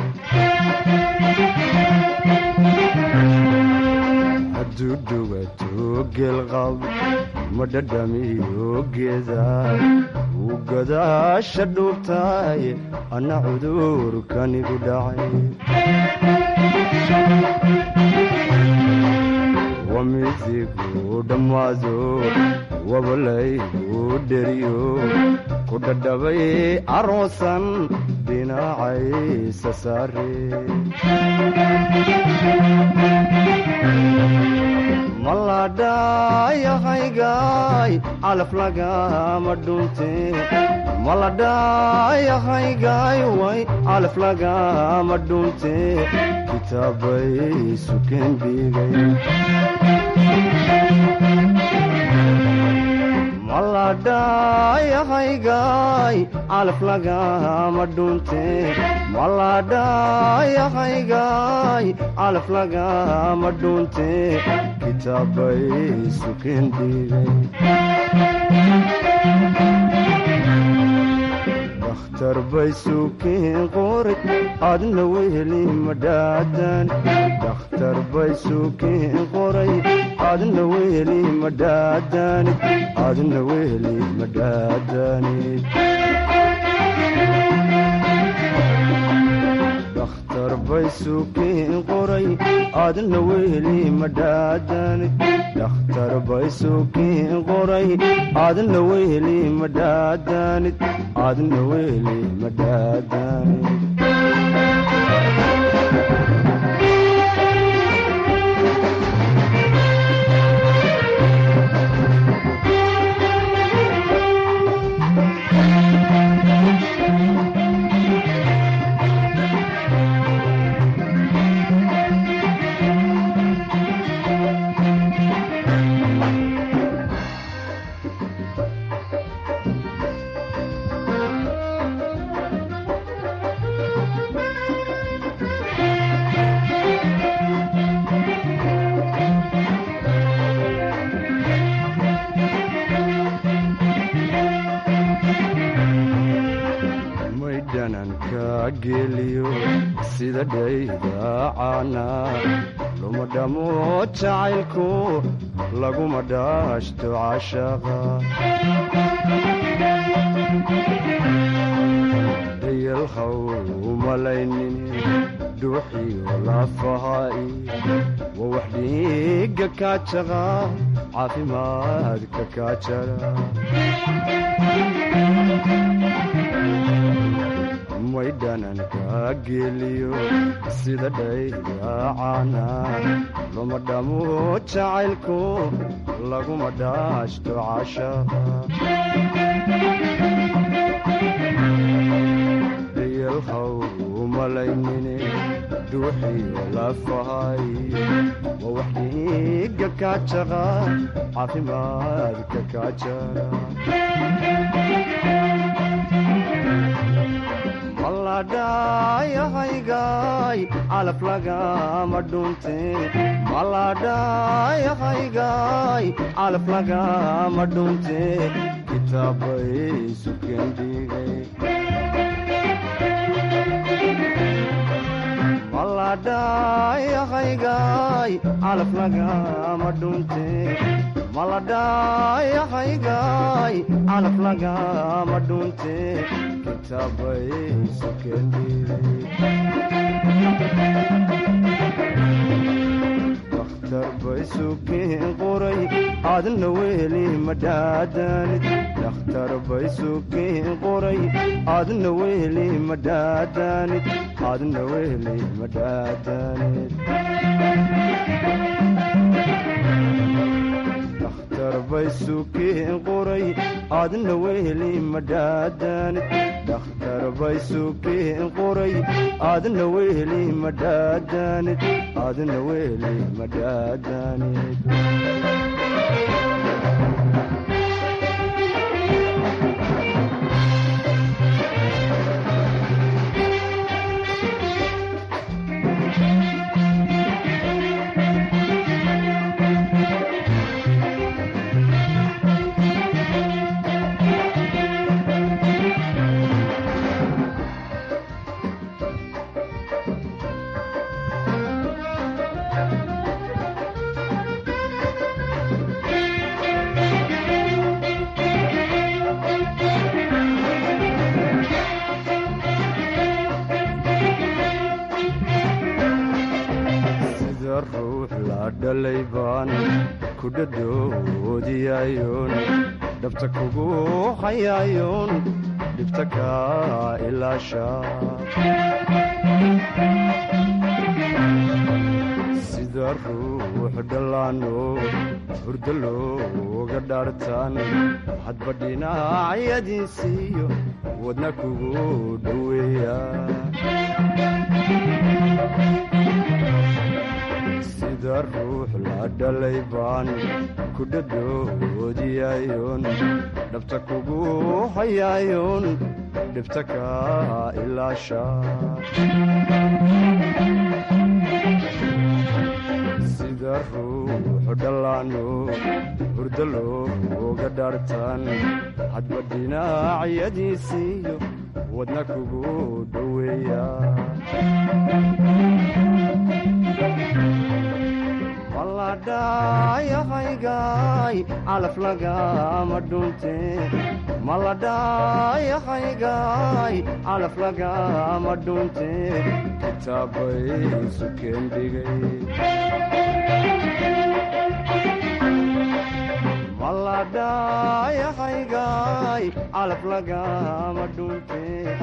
Speaker 14: hadduu dhugato geelqab ma dhadhamiyo geeda wuu godaasha dhuubtahay anna cudurkanigu dhacay wamidigu dhammaado wabalaygu dheriyo ku dhadhabay aroosan dhinacaysa saare maladhayahaygaay calaf lagama dhunte maladhayahaygaay way calaf lagama dhunte kitaabay sukeen dhigay maladhayahaygaay calaf lagama dhunte maladhayahaygaay calaf lagama dhunte kitaabay sukeen dhigay dakhtar bay sukeen qoray adna weheli madhaadan dakhtar bay sukeen qoray adna weheli madhaadanid adna weheli madhaadanid dakhtar bay sukeen qoray adna weheli madhaadanid dakhtar bay sukeen qoray adna weheli madhaadanid adna weheli madhaadanid sida dhaydacaana luma dhamo jacaylku laguma dhaashto cashaqa dayalhaw umalaynin dhuuxiyo lafahaai wa wax dhiiga kaajaqa caafimaadka kaajara maydhananka geliyo sida dhaydacaana luma dhamo jacaylku laguma dhaashto cashaqa dhuuxiyo lafahay waa wax dhiiga kaajaqa caafimaadka kaajara maladhayahaygaay calaf lagama dhunte maladhayahaygaay calaf lagama dhunte kitaabay sukendhigay maladhayahaygaay calaf lagama dhunte maladhayahaygaay calaf lagama dhunte kitaabay sukendhigay dakhtar bay sukeen qoray aadna weli madhaadanid dakhtar bay sukeen qoray aadna weli madhaadanid aadna weli madhaadanid dakhtar bay sukeen qoray aadna weli madhaadanid dakhtar bay sukeen qoray aadna weli madhaadanid aadna weli madhaadanid dhalaybaan ku dhadhoodiyayoon dhabta kugu hayayoon dhibta kaa ilaasha sida ruux dhallaano hurdo looga dhaartaan hadba dhinacyadiisiiyo wadna kugu dhoweeya sida ruux la dhalay baan ku dhadhoodiyayoon dhabta kugu hayayoon dhibta kaa ilaasha sida ruux dhallaano hurdo looga dhaartaan hadba dhinacyadiisiiyo wadna kugu dhoweeya maladhayahaygaay calaf lagama dhunte maladhayahaygaay calaf lagama dhunte kitaabay sukendhigay maladhayahaygaay calaf lagama dhunte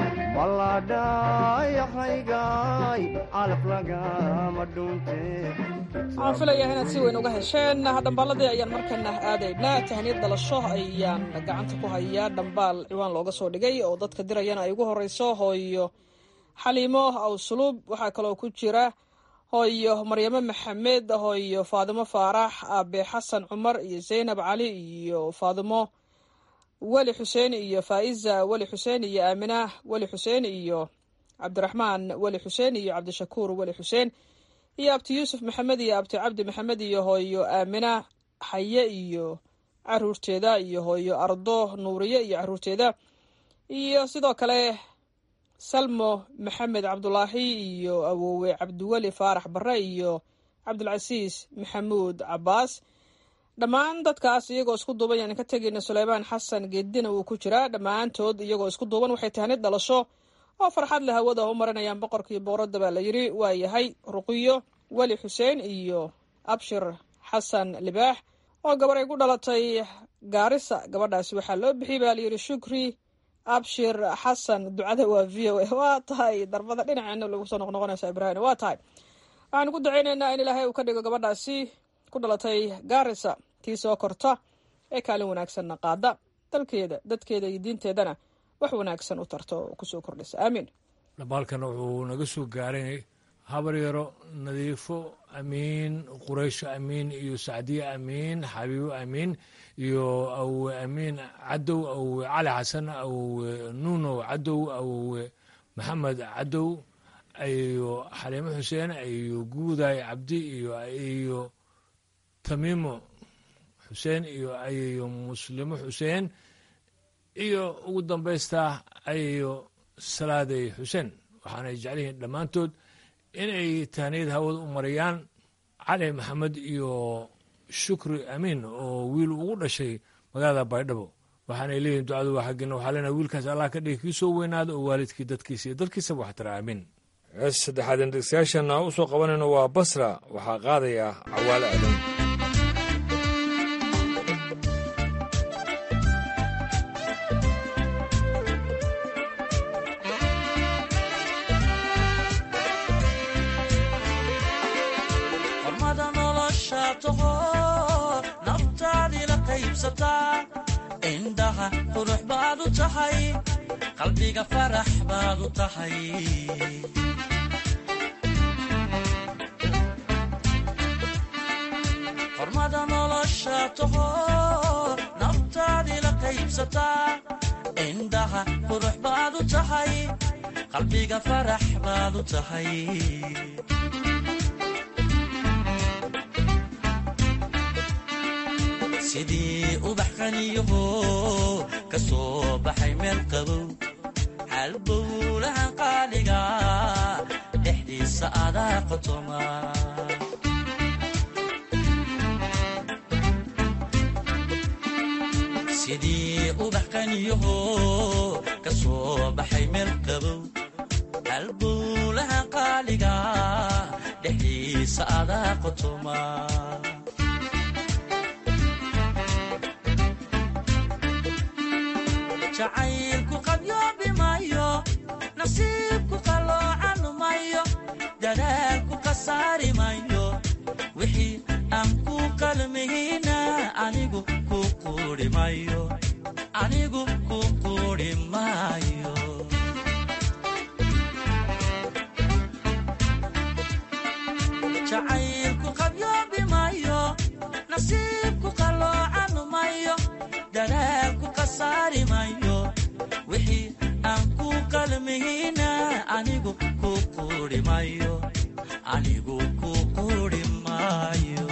Speaker 14: maladhayahaygaay calaf lagama dhunte
Speaker 13: waxaan filayaa inaad si weyn uga hesheen dhambaaladii ayaan markana aadaynaa tahniyad dhalasho ayaan gacanta ku hayaa dhambaal ciwaan looga soo dhigay oo dadka dirayana ay ugu horeyso hooyo xaliimo awsuluub waxaa kaloo ku jira hooyo maryamo maxamed hooyo faadimo faarax aabe xasan cumar iyo zaynab cali iyo faadimo weli xuseen iyo faa'iza weli xuseen iyo aamina weli xuseen iyo cabdiraxmaan weli xuseen iyo cabdishakuur weli xuseen iyo abti yuusuf maxamed iyo abti cabdi maxamed iyo hooyo aamina xaye iyo caruurteeda iyo hooyo ardo nuuriye iyo caruurteeda iyo sidoo kale salmo maxamed cabdulaahi iyo awoowe cabdiweli faarax barre iyo cabdulcasiis maxamuud cabaas dhammaan dadkaas iyagoo isku duuban yaan ka tegayna suleymaan xasan geedina wuu ku jiraa dhammaantood iyagoo isku duuban waxay tahnid dhalasho oo farxad leh hawada u marinayaan boqorkii boqoradda baa la yidhi waa yahay ruqiyo weli xuseen iyo abshir xasan libaax oo gabar ay ku dhalatay gaarisa gabadhaasi waxaa loo bixiyey baa layidhi shukri abshir xasan ducada waa v o a waa tahay darbada dhinaceena lagu soo noqnoqonaysa ibraahim waa tahay waxaanu ku ducaynaynaa in ilaahay uu ka dhigo gabadhaasi ku dhalatay gaarisa tii soo korta ee kaalin wanaagsanna qaada dalkeeda dadkeeda iyo diinteedana wax wanaagsan u tarto oo kusoo kordhisa aamiin
Speaker 1: dhabaalkan wuxuu naga soo gaaray habaryaro nadiifo amiin quraysho amiin iyo sacdiye amiin xabiibo amiin iyo awowe amiin cadow awowe cali xasan awowe nuunow cadow awowe maxamed cadow iyo xaliimo xuseen iyo guuday cabdi iyo tamiimo xuseen iyo muslimo xuseen iyo ugu dambaysta iyo salaaday xuseen waxaanay jeclihiin dhammaantood inay tahniyad hawada u marayaan cali maxamed iyo shukri amiin oo wiil ugu dhashay magaalada baydhabo waxaanay leeyihin ducadu waa xaggina waxaa leenahay wiilkaas allah ka dhigi kii soo weynaada oo waalidkii dadkiisa iyo dalkiisaba waxtara aamin hees saddexaad indhegsayaashana u soo qabanayno waa basra waxaa qaadaya cawaale aadan
Speaker 15: indhaha qurux baad u tahay qalbiga farax baad u tahay hormada nolosha taho naftaadii la qaybsataa indhaha qurux baad u tahay qalbiga farax baad u tahay sidii ubax qaniyaho ka soo baxay meel qabow halbowlahan qaaliga dhexdiisa adaa qotoma sidii ubax qaniyaho ka soo baxay meel qabow halbowlahan qaaliga dhexdiisa adaa qotoma jacaylku qadyoobi maayo nasiibku qaloocan mayo dadaalku qasaari mayo wixii aan ku qalmihina anigu ku quuri mayo anigu ku quuri maayo jacaylku qadyoobi maayo nasiibku qaloocan mayo dadaalku qasaari mayo wixii aan ku qalmihina anigu ku quuri mayo anigu ku quuri maayo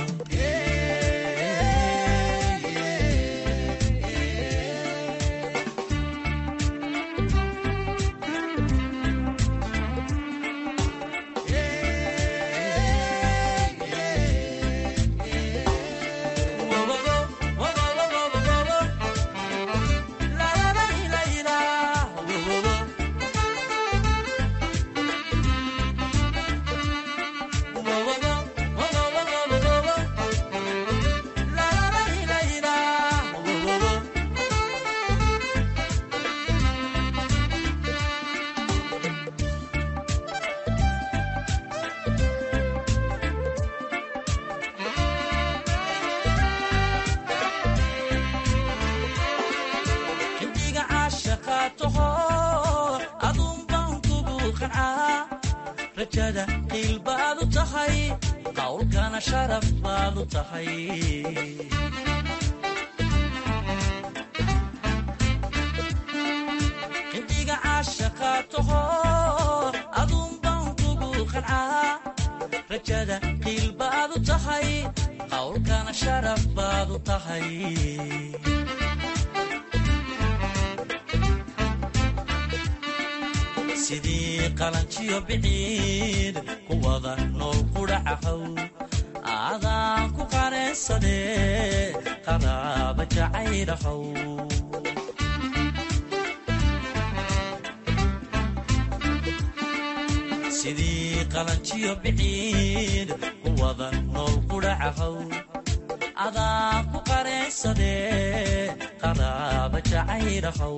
Speaker 15: rajada qiil baad u tahay qowlkana sharaf baad u tahay qindiga caashaqa taho aduun baan kugu qancaa rajada qiil baad u tahay qowlkana sharaf baad u tahay sidii qalanjiyo biciid ku wada nool qudhacahow aadaan ku qanaysadee qaraaba jacaylahow sidii qalanjiyo biciid ku wada nool qudhacahow aadaan ku qanaysadee qaraaba jacaylahow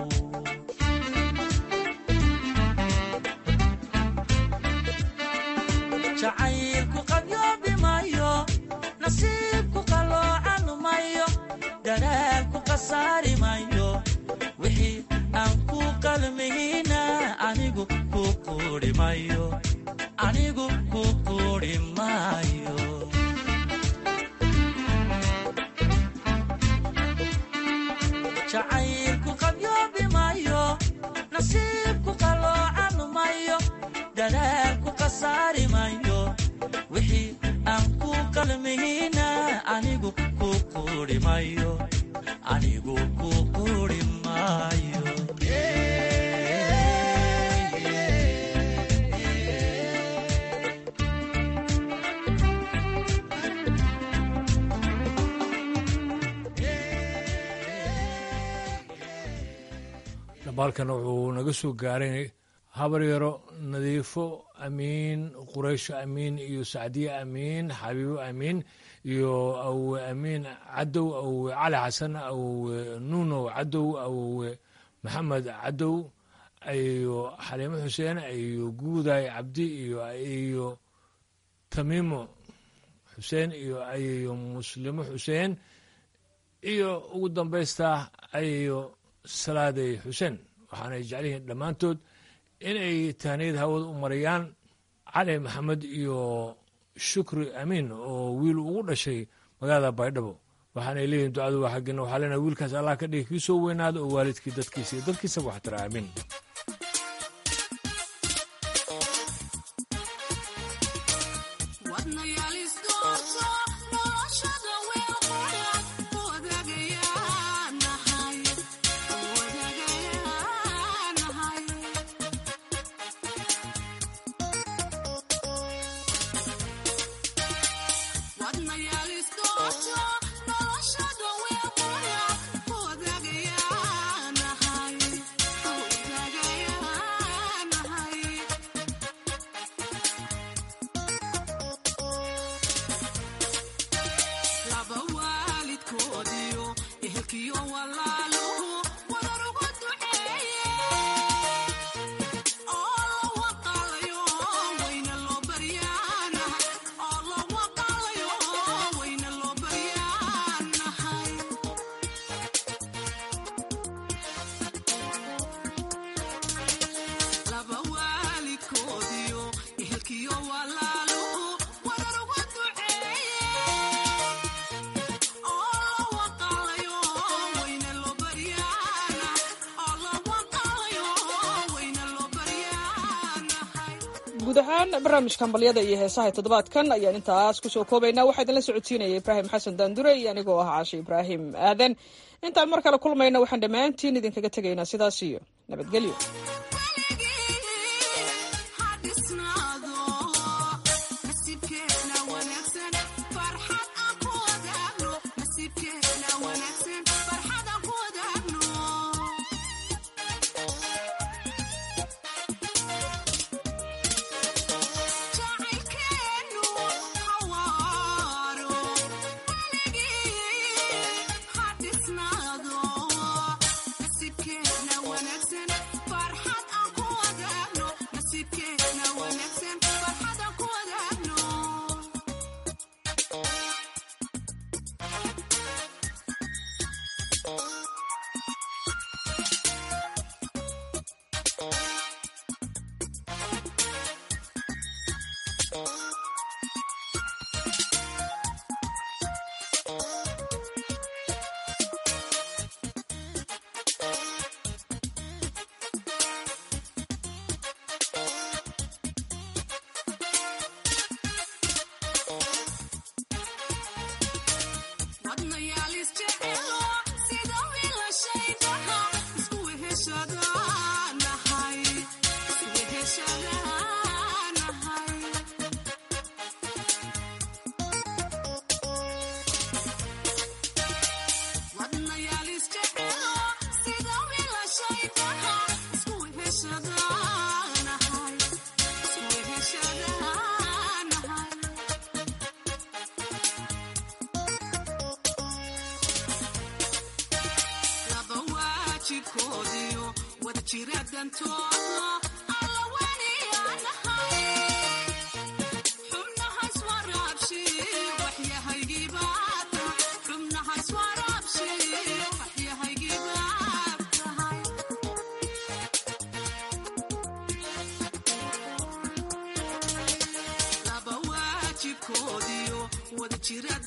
Speaker 15: jacaylku qadyoobi maayo nasiibku qaloocan mayo dadaalku qasaari mayo wixii aan ku qalmihina anigu ku quuri mayo anigu ku quuri maayo jacaylku qabyoobi maayo nasiibku qaloocan maayo dadaalku qasaari maayo wixii aan ku qalmihina anigu ku quuri maayo anigu ku quuri maayo
Speaker 1: dabaalkan wuxuu naga soo gaaray habar yaro nadiifo amiin quraysho amiin iyo sacdiye amiin xabiibo amiin iyo awowe amiin cadow awowe cali xasan awowe nuunow cadow awowe maxamed cadow iyo xaliimo xuseen iyo guuday cabdi iyo tamiimo xuseen iyo muslimo xuseen iyo ugu dambaysta iyo salaaday xuseen waxaanay jecel yihiin dhammaantood inay tahniyad hawada u marayaan cali maxamed iyo shukri amiin oo wiil ugu dhashay magaalada baydhabo waxaanay leeyihin ducadu waa xaggina waxaa leenahay wiilkaas allah ka dhigi kii soo weynaada oo waalidkii dadkiisa iyo dadkiisaba wax tara amiin
Speaker 13: guud ahaan barnaamijkan balyada iyo heesaha toddobaadkan ayaan intaas kusoo koobaynaa waxaa idinla socotiinaya ibraahim xasan daandure iyo anigoo ah caashi ibraahim aadan intaan mar kale kulmayna waxaan dhammaantiin idinkaga tegaynaa sidaas iyo nabadgelyo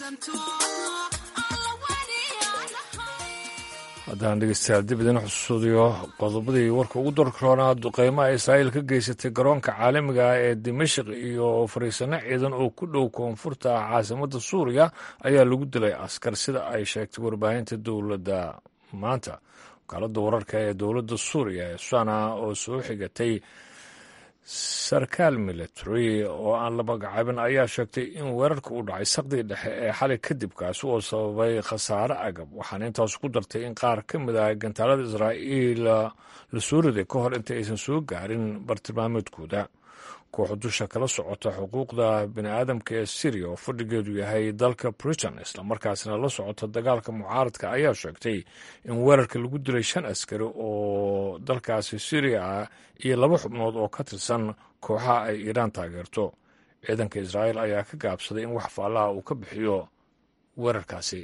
Speaker 1: haddaan dhegeystayaal dib idin xusuudiyo qodobadii warka ugu darroonaa duqeymaha israa'iil ka geysatay garoonka caalamiga ah ee dimashik iyo fariisano ciidan oo ku dhow koonfurta caasimadda suuriya ayaa lagu dilay askar sida ay sheegtay warbaahinta dowladda maanta wakaaladda wararka ee dowladda suuriya ee sana oo soo xigatay sarkaal military oo aan la magacaabin ayaa sheegtay in weerarka uu dhacay saqdii dhexe ee xalay kadib kaasi oo sababay khasaare agab waxaana intaas ku dartay in qaar ka mid ah gantaalada israa'iil la soo riday ka hor inta aysan soo gaarin bartilmaameedkooda kooxda dusha kala socota xuquuqda bini'aadamka ee syriya oo fadhigeedu yahay dalka britain islamarkaasina la socota dagaalka mucaaradka ayaa sheegtay in weerarka lagu dilay 5 askari oo dalkaasi syriya ah iyo 2 xubnood oo ka tirsan kooxaha ay iiraan taageerto ciidanka israa'iil ayaa ka gaabsaday in wax faalaha uu ka bixiyo weerarkaasi.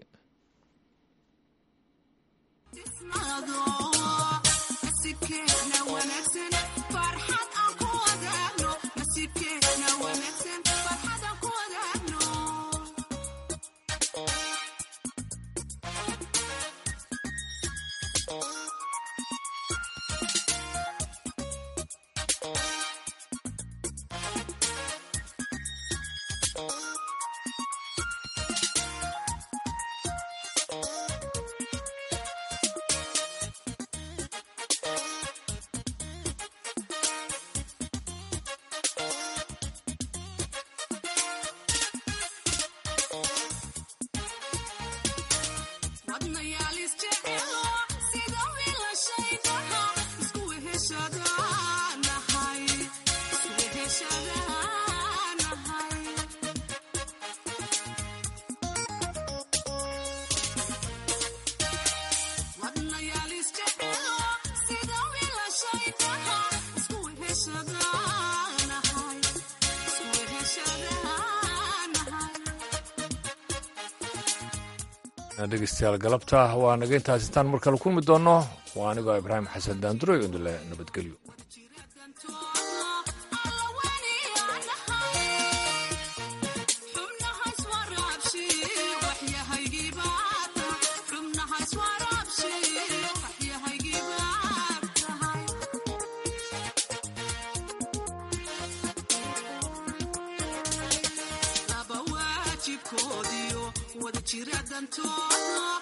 Speaker 1: dhegeystayaal galabta waa naga intaas intaan mar kale kulmi doonno waa anigoo ibraahim xasan daanduro iyo indule nabadgelyo.
Speaker 16: wada jira dantood